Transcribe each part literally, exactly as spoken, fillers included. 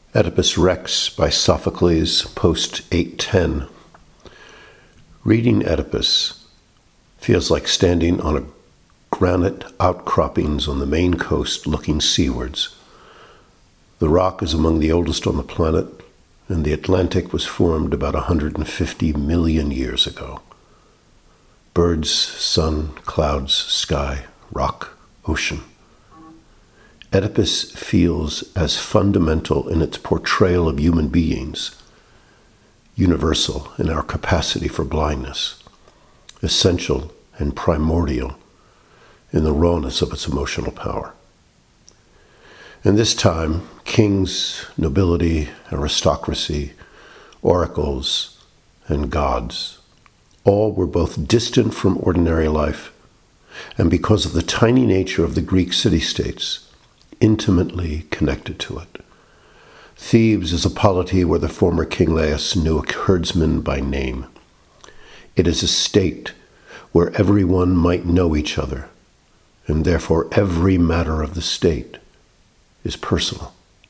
Oedipus Rex by Sophocles, post eight ten. Reading Oedipus feels like standing on a granite outcroppings on the main coast looking seawards. The rock is among the oldest on the planet, and the Atlantic was formed about one hundred fifty million years ago. Birds, sun, clouds, sky, rock, ocean. Oedipus feels as fundamental in its portrayal of human beings, universal in our capacity for blindness, essential and primordial in the rawness of its emotional power. In this time, kings, nobility, aristocracy, oracles, and gods, all were both distant from ordinary life, and because of the tiny nature of the Greek city-states, intimately connected to it. Thebes is a polity where the former King Laius knew a herdsman by name. It is a state where everyone might know each other, and therefore every matter of the state is personal.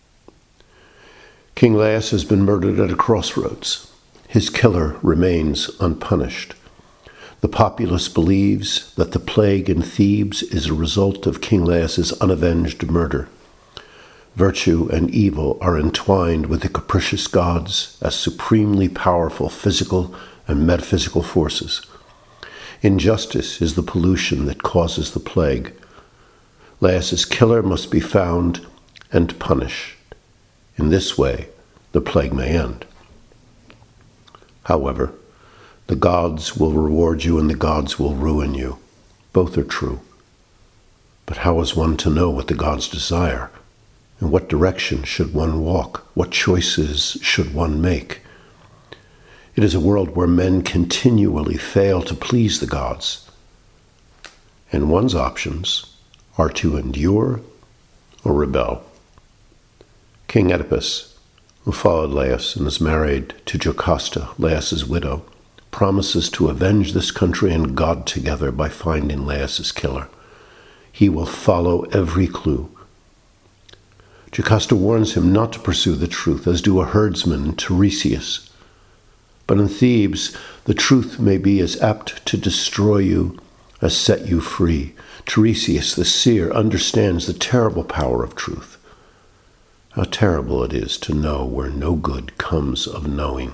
King Laius has been murdered at a crossroads. His killer remains unpunished. The populace believes that the plague in Thebes is a result of King Laius's unavenged murder. Virtue and evil are entwined with the capricious gods as supremely powerful physical and metaphysical forces. Injustice is the pollution that causes the plague. Laius's killer must be found and punished. In this way, the plague may end. However, the gods will reward you and the gods will ruin you. Both are true. But how is one to know what the gods desire? In what direction should one walk? What choices should one make? It is a world where men continually fail to please the gods, and one's options are to endure or rebel. King Oedipus, who followed Laius and is married to Jocasta, Laius's widow, promises to avenge this country and God together by finding Laius's killer. He will follow every clue. Jocasta warns him not to pursue the truth, as do a herdsman Tiresias. But in Thebes, the truth may be as apt to destroy you as set you free. Tiresias, the seer, understands the terrible power of truth. How terrible it is to know where no good comes of knowing.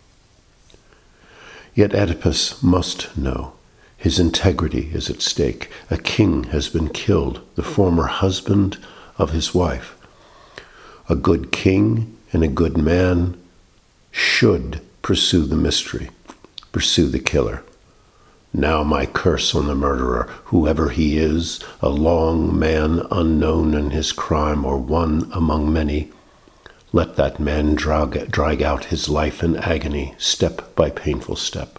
Yet Oedipus must know. His integrity is at stake. A king has been killed, the former husband of his wife. A good king and a good man should pursue the mystery, pursue the killer. Now my curse on the murderer, whoever he is, a long man unknown in his crime or one among many. Let that man drag, drag out his life in agony, step by painful step.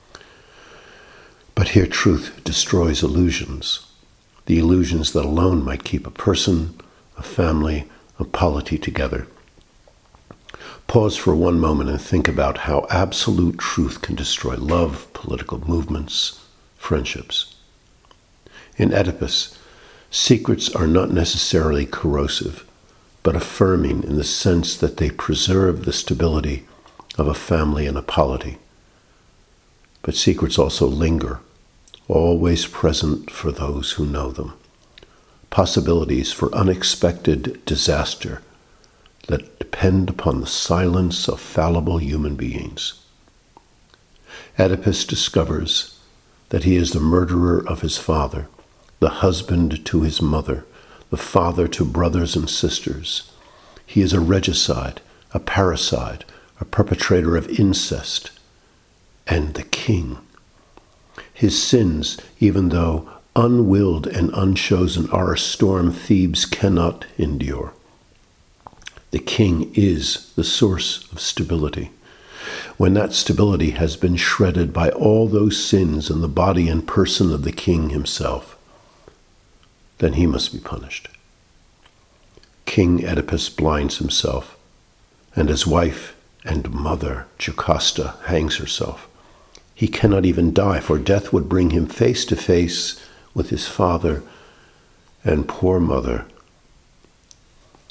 But here truth destroys illusions, the illusions that alone might keep a person, a family, a polity together. Pause for one moment and think about how absolute truth can destroy love, political movements, friendships. In Oedipus, secrets are not necessarily corrosive, but affirming in the sense that they preserve the stability of a family and a polity. But secrets also linger, always present for those who know them. Possibilities for unexpected disaster that depend upon the silence of fallible human beings. Oedipus discovers that he is the murderer of his father, the husband to his mother, the father to brothers and sisters. He is a regicide, a parricide, a perpetrator of incest, and the king. His sins, even though unwilled and unchosen, are a storm Thebes cannot endure. The king is the source of stability. When that stability has been shredded by all those sins in the body and person of the king himself, then he must be punished. King Oedipus blinds himself, and his wife and mother, Jocasta, hangs herself. He cannot even die, for death would bring him face to face with his father and poor mother.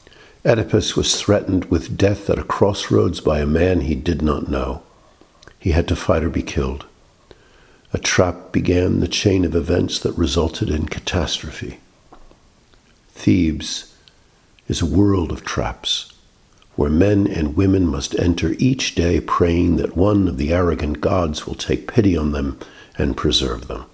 Oedipus was threatened with death at a crossroads by a man he did not know. He had to fight or be killed. A trap began the chain of events that resulted in catastrophe. Thebes is a world of traps, where men and women must enter each day praying that one of the arrogant gods will take pity on them and preserve them.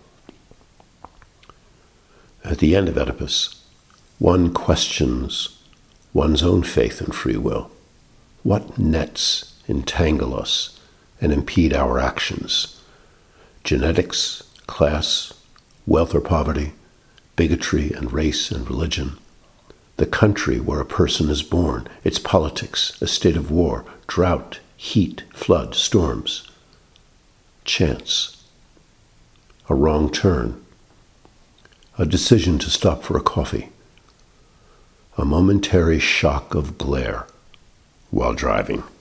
At the end of Oedipus, one questions one's own faith and free will. What nets entangle us and impede our actions? Genetics, class, wealth or poverty, bigotry and race and religion, the country where a person is born, its politics, a state of war, drought, heat, flood, storms, chance, a wrong turn, a decision to stop for a coffee, a momentary shock of glare while driving.